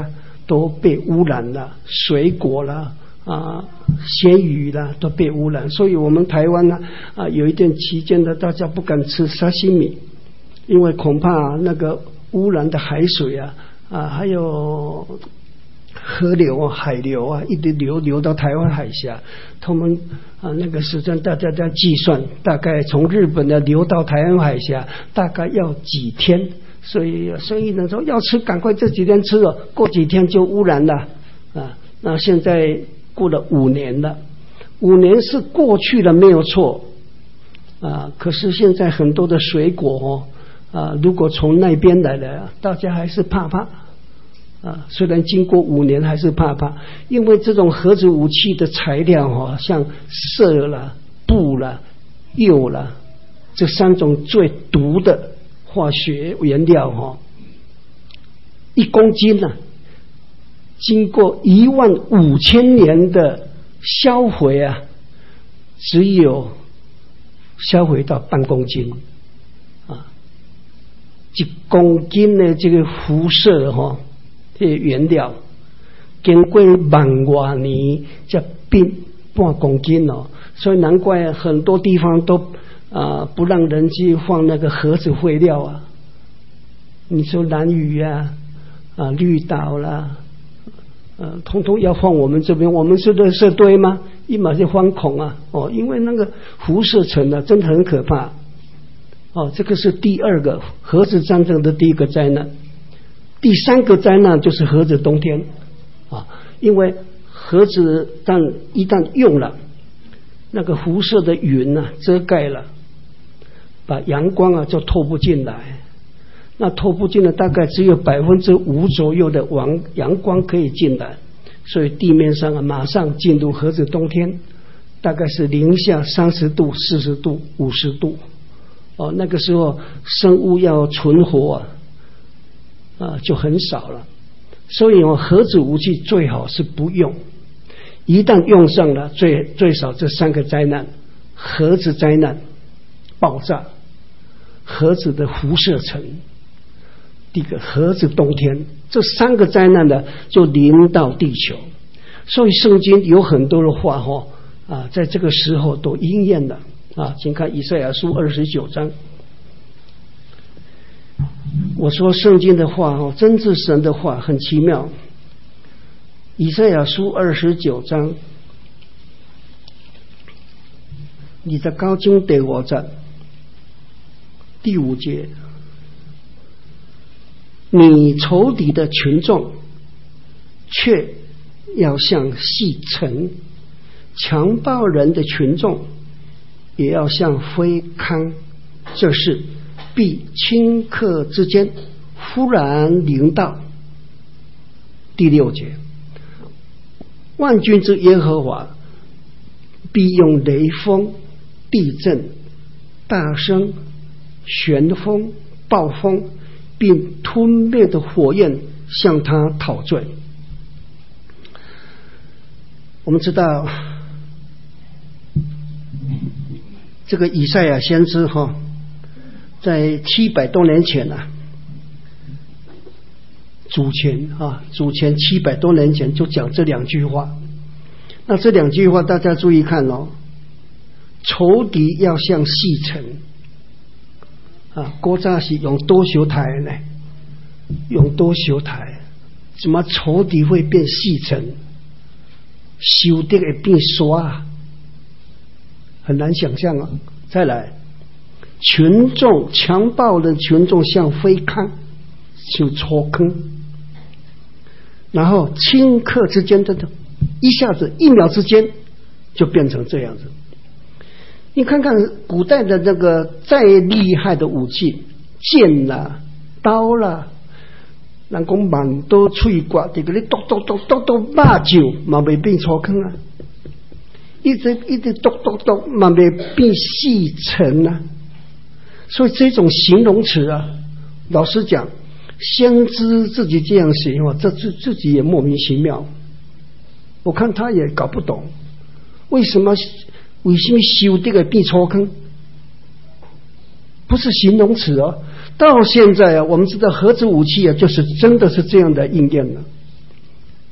[SPEAKER 2] 都被污染了，水果啦啊鲜鱼啦都被污染，所以我们台湾呢啊有一段期间呢，大家不敢吃沙西米，因为恐怕那个污染的海水啊啊还有河流啊海流啊一直流流到台湾海峡，他们啊那个时间大家在计算，大概从日本的流到台湾海峡大概要几天，所以生意人说要吃赶快这几天吃了，过几天就污染了啊。那现在过了五年了，五年是过去了没有错啊，可是现在很多的水果哦啊，如果从那边来的，大家还是怕怕啊。虽然经过五年还是怕怕，因为这种核子武器的材料哦，像铯啦、钚啦、铀啦这三种最毒的化学原料哦，一公斤呢、啊，经过一万五千年的销毁啊，只有销毁到半公斤啊，一公斤的这个辐射哈、哦，这个原料经过万多年才变半公斤哦，所以难怪很多地方都啊不让人去放那个核子废料啊。你说兰屿啊啊绿岛啦。呃，通通要放我们这边，我们是垃圾堆吗？一马就惶恐啊！哦，因为那个辐射层啊，真的很可怕。哦，这个是第二个核子战争的第一个灾难。第三个灾难就是核子冬天啊，因为核子弹一旦用了，那个辐射的云啊遮盖了，把阳光啊就透不进来。那透不进来，大概只有百分之五左右的阳阳光可以进来，所以地面上啊马上进入核子冬天，大概是零下三十度、四十度、五十度。哦，那个时候生物要存活啊，啊就很少了。所以哦，核子武器最好是不用，一旦用上了，最最少这三个灾难：核子灾难、爆炸、核子的辐射层。第一个核子冬天，这三个灾难呢就临到地球，所以圣经有很多的话哈啊，在这个时候都应验了啊。请看以赛亚书二十九章，我说圣经的话哈，真是神的话，很奇妙。以赛亚书二十九章，二十九章第五节，第五节。你仇敌的群众却要像细尘，强暴人的群众也要像飞糠，这是必顷刻之间忽然临到。第六节，万军之耶和华必用雷锋、地震、大声、旋风、暴风并吞灭的火焰向他讨罪。我们知道这个以赛亚先知哈，在七百多年前啊，主前啊，主前七百多年前就讲这两句话。那这两句话大家注意看哦，仇敌要像细尘。啊，古早是用多修台呢，用多修台，怎么仇敌会变细尘？修的会变刷，很难想象啊！再来，群众强暴的群众像飞糠，像搓坑，然后顷刻之间的，一下子一秒之间就变成这样子。你看看古代的那个再厉害的武器，剑啦、刀啦，人讲万刀碎骨，这个你剁剁剁剁剁肉酒，嘛未变粗坑啊！一直一直剁剁剁，嘛未变细尘啊！所以这种形容词啊，老实讲，先知自己这样写哦，这自自己也莫名其妙。我看他也搞不懂，为什么？为什么修这个变粗坑？不是形容词哦。到现在啊，我们知道核子武器啊，就是真的是这样的应验了。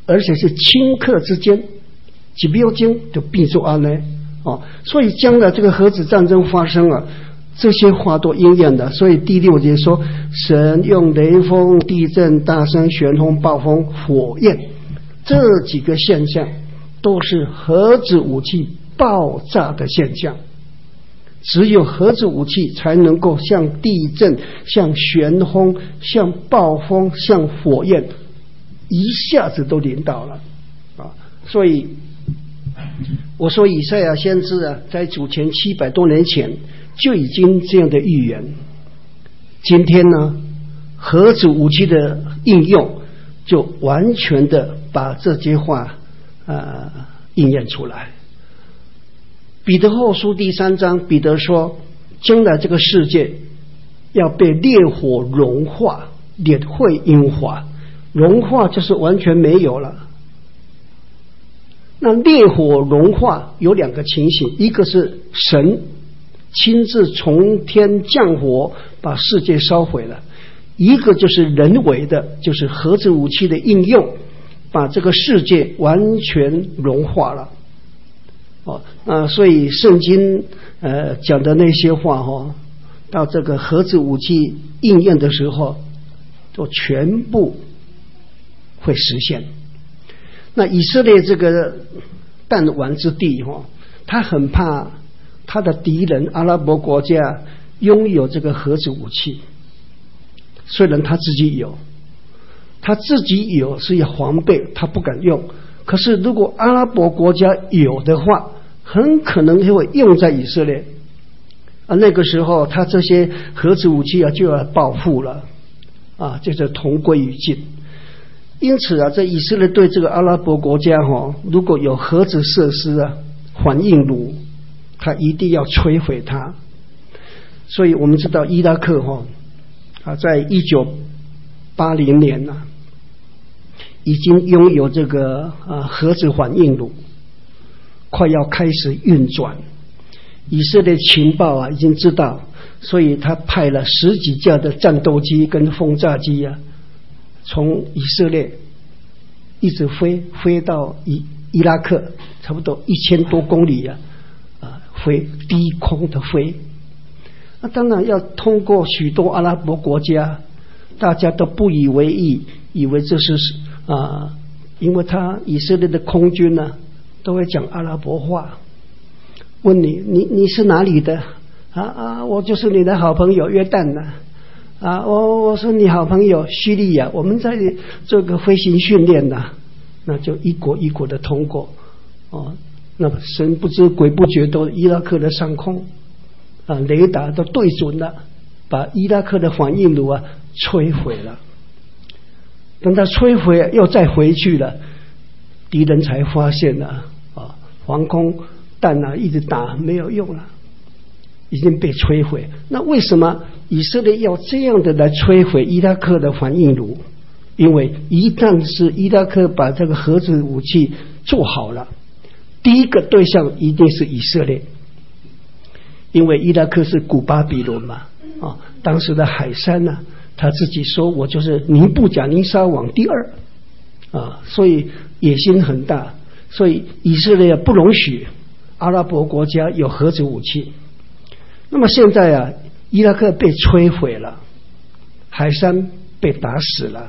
[SPEAKER 2] 而且是顷刻之间，几秒钟就变作安呢哦，所以将来这个核子战争发生了，这些话都应验的。所以第六节说，神用雷锋、地震、大声、旋风、暴风、火焰这几个现象，都是核子武器爆炸的现象。只有核子武器才能够像地震、像旋风、像暴风、像火焰，一下子都临到了啊！所以我说以赛亚先知啊，在主前七百多年前就已经这样的预言。今天呢，核子武器的应用就完全的把这些话呃应验出来。彼得后书第三章，彼得说，将来这个世界要被烈火融化，烈会阴化，融化就是完全没有了。那烈火融化有两个情形，一个是神亲自从天降火把世界烧毁了，一个就是人为的，就是核子武器的应用，把这个世界完全融化了。哦，那所以圣经呃讲的那些话哦，到这个核子武器应验的时候，就全部会实现。那以色列这个弹丸之地哦，他很怕他的敌人阿拉伯国家拥有这个核子武器，虽然他自己有，他自己有是要防备，他不敢用。可是如果阿拉伯国家有的话，很可能会用在以色列啊，那个时候他这些核子武器啊就要报复了啊，就是同归于尽。因此啊，在以色列对这个阿拉伯国家哈，如果有核子设施啊、反应炉，他一定要摧毁它。所以我们知道伊拉克哈啊，在一九八零年呢、啊，已经拥有这个啊核子反应炉。快要开始运转，以色列情报啊已经知道，所以他派了十几架的战斗机跟轰炸机啊，从以色列一直飞飞到伊伊拉克，差不多一千多公里啊，啊飞低空的飞。那当然要通过许多阿拉伯国家，大家都不以为意，以为这是啊，因为他以色列的空军呢、啊。都会讲阿拉伯话，问你你你是哪里的啊啊？我就是你的好朋友约旦呐啊！我我是你好朋友叙利亚，我们在做个飞行训练呐，那就一国一国的通过哦。那么神不知鬼不觉，都伊拉克的上空啊，雷达都对准了，把伊拉克的反应炉啊摧毁了。等他摧毁又再回去了，敌人才发现了、啊。啊，防空弹啊，一直打没有用了，已经被摧毁。那为什么以色列要这样的来摧毁伊拉克的反应炉？因为一旦是伊拉克把这个核子武器做好了，第一个对象一定是以色列，因为伊拉克是古巴比伦嘛，啊，当时的海珊呢、啊，他自己说我就是尼布甲尼撒王第二，啊，所以野心很大。所以以色列不容许阿拉伯国家有核子武器。那么现在啊，伊拉克被摧毁了，海珊被打死了，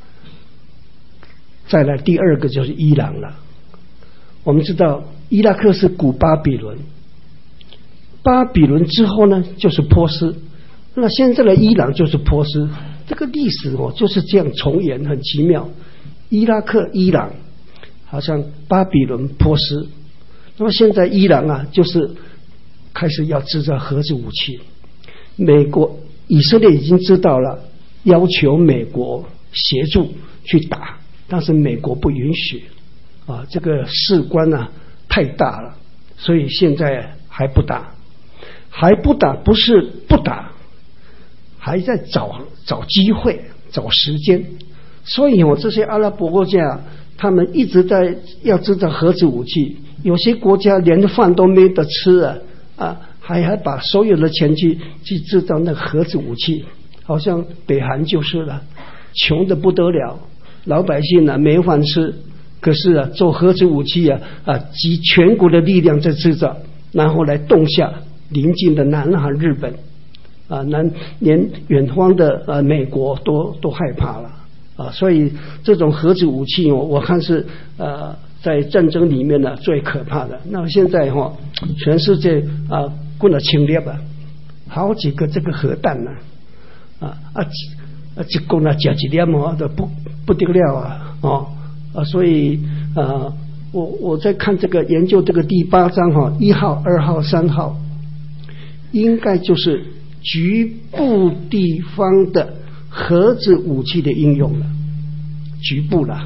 [SPEAKER 2] 再来第二个就是伊朗了。我们知道伊拉克是古巴比伦，巴比伦之后呢就是波斯，那现在的伊朗就是波斯。这个历史哦就是这样重演，很奇妙。伊拉克、伊朗。好像巴比伦、波斯，那么现在伊朗啊，就是开始要制造核子武器。美国、以色列已经知道了，要求美国协助去打，但是美国不允许啊，这个事关啊太大了，所以现在还不打，还不打，不是不打，还在找找机会、找时间。所以我、哦、这些阿拉伯国家。他们一直在要制造核子武器，有些国家连饭都没得吃啊啊，还还把所有的钱去去制造那个核子武器，好像北韩就是了，穷得不得了，老百姓呢、啊、没饭吃， 可是啊，做核子武器啊啊，集全国的力量在制造，然后来动下邻近的南韩、日本啊，南连远方的呃美国都都害怕了啊，所以这种核子武器，我我看是呃在战争里面呢最可怕的。那现在哈、哦，全世界啊，过了侵略吧，好几个这个核弹呢啊啊啊，一共啊加一点哦，都不不得了啊哦。啊，所以啊，我我在看这个研究这个第八章哈，一号、二号、三号，应该就是局部地方的核子武器的应用了，局部了。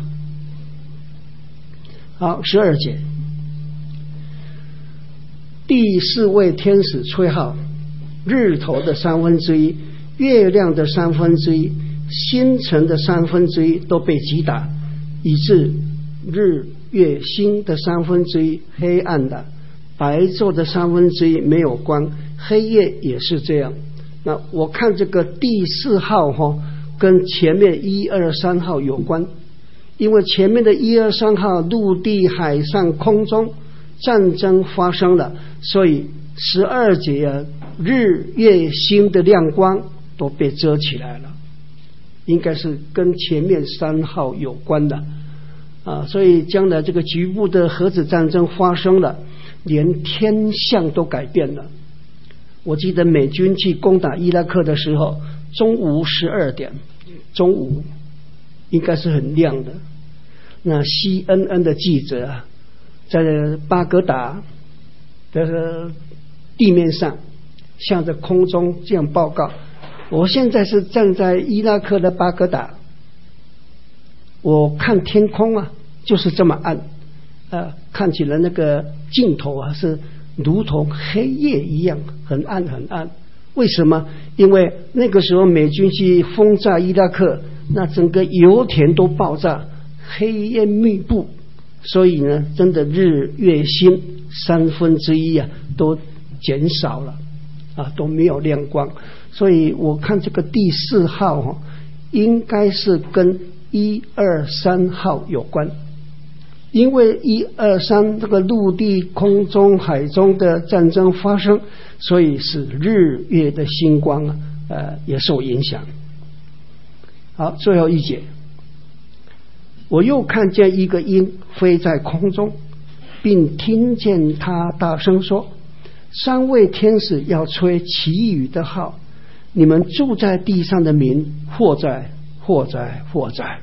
[SPEAKER 2] 好，十二节，第四位天使吹号，日头的三分之一、月亮的三分之一、星辰的三分之一都被击打。以致日月星的三分之一黑暗的，白昼的三分之一没有光，黑夜也是这样。那我看这个第四号哈、哦，跟前面一二三号有关，因为前面的一二三号陆地、海上、空中战争发生了，所以十二节啊，日月星的亮光都被遮起来了。应该是跟前面三号有关的啊，所以将来这个局部的核子战争发生了，连天象都改变了。我记得美军去攻打伊拉克的时候，中午十二点，中午应该是很亮的。那 C N N 的记者啊，在巴格达的地面上向着空中这样报告。我现在是站在伊拉克的巴格达，我看天空啊，就是这么暗，呃，看起来那个镜头啊是如同黑夜一样，很暗很暗。为什么？因为那个时候美军去轰炸伊拉克，那整个油田都爆炸，黑烟密布，所以呢，真的日月星三分之一啊都减少了啊，都没有亮光。所以我看这个第四号哈、哦，应该是跟一二三号有关，因为一二三这个陆地、空中、海中的战争发生，所以使日月的星光啊，呃，也受影响。好，最后一节，我又看见一个鹰飞在空中，并听见他大声说：“三位天使要吹其余的号。”你们住在地上的民，祸哉祸哉祸哉！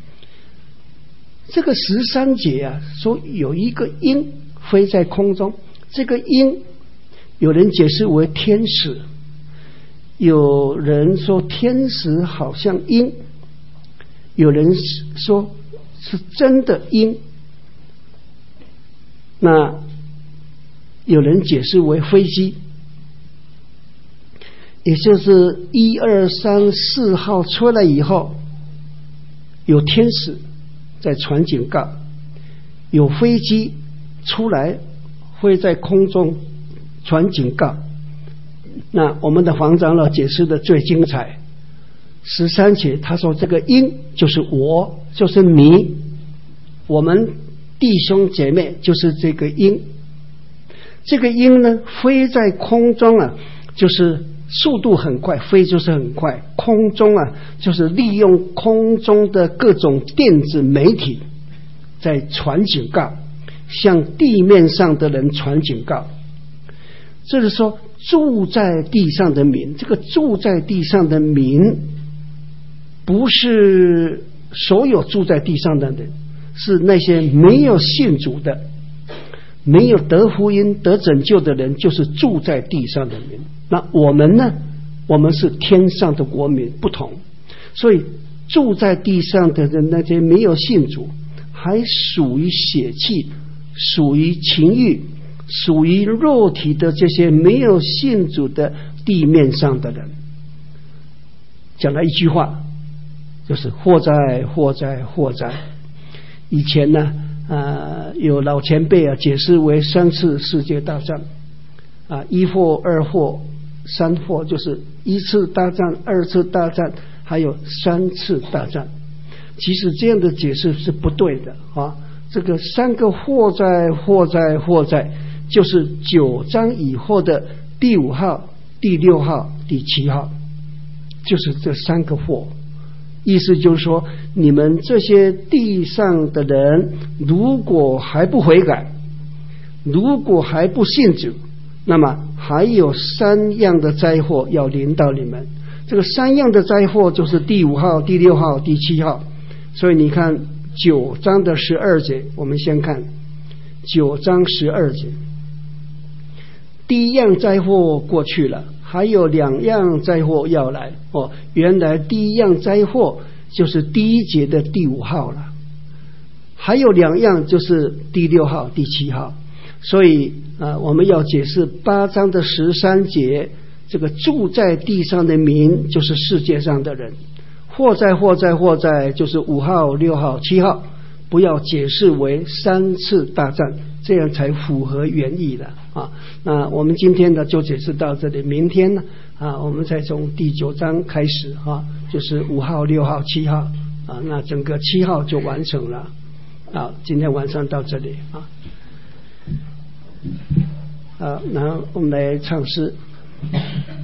[SPEAKER 2] 这个十三节啊，说有一个鹰飞在空中，这个鹰有人解释为天使，有人说天使好像鹰，有人说是真的鹰，那有人解释为飞机。也就是一二三四号出来以后，有天使在传警告，有飞机出来会在空中传警告。那我们的黄长老解释的最精彩，十三节他说这个鹰就是我，就是你，我们弟兄姐妹就是这个鹰。这个鹰呢飞在空中啊，就是速度很快，飞就是很快，空中啊就是利用空中的各种电子媒体在传警告，向地面上的人传警告。这是说住在地上的民，这个住在地上的民不是所有住在地上的人，是那些没有信主的，没有得福音得拯救的人，就是住在地上的民。那我们呢？我们是天上的国民，不同。所以住在地上的人，那些没有信主，还属于血气，属于情欲，属于肉体的这些没有信主的地面上的人，讲了一句话，就是祸哉祸哉祸哉。以前呢，呃，有老前辈啊解释为三次世界大战啊，一祸、二祸、三祸，就是一次大战、二次大战，还有三次大战。其实这样的解释是不对的啊！ 这个三个祸灾祸灾祸灾，就是九章以后的第五号、第六号、第七号，就是这三个祸。意思就是说，你们这些地上的人，如果还不悔改，如果还不信主，那么还有三样的灾祸要临到你们。这个三样的灾祸就是第五号、第六号、第七号。所以你看九章的十二节，我们先看九章十二节。第一样灾祸过去了，还有两样灾祸要来。哦，原来第一样灾祸就是第一节的第五号了，还有两样就是第六号、第七号。所以啊、呃，我们要解释八章的十三节，这个住在地上的民就是世界上的人，祸灾祸灾祸灾就是五号、六号、七号，不要解释为三次大战，这样才符合原意的啊。那我们今天呢就解释到这里，明天呢啊，我们再从第九章开始啊，就是五号、六号、七号啊，那整个七号就完成了啊。今天晚上到这里啊。啊，然后我们来唱诗。